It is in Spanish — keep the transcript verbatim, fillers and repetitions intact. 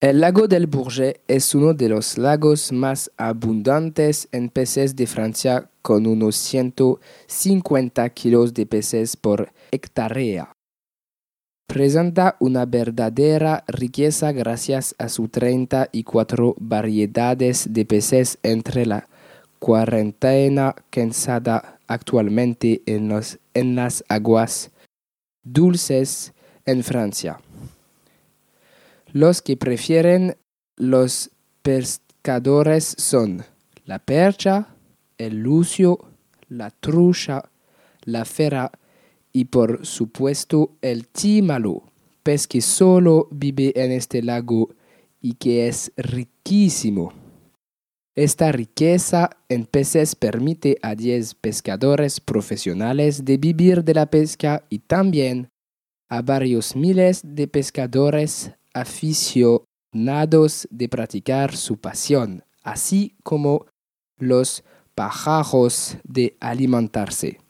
El lago del Bourget es uno de los lagos más abundantes en peces de Francia, con unos ciento cincuenta kilos de peces por hectárea. Presenta una verdadera riqueza gracias a sus treinta y cuatro variedades de peces entre la cuarentena cansada actualmente en, los, en las aguas dulces en Francia. Los que prefieren los pescadores son la percha, el lucio, la trucha, la fera y por supuesto el tímalo, pez que solo vive en este lago y que es riquísimo. Esta riqueza en peces permite a diez pescadores profesionales de vivir de la pesca y también a varios miles de pescadores aficionados de practicar su pasión, así como los pájaros de alimentarse.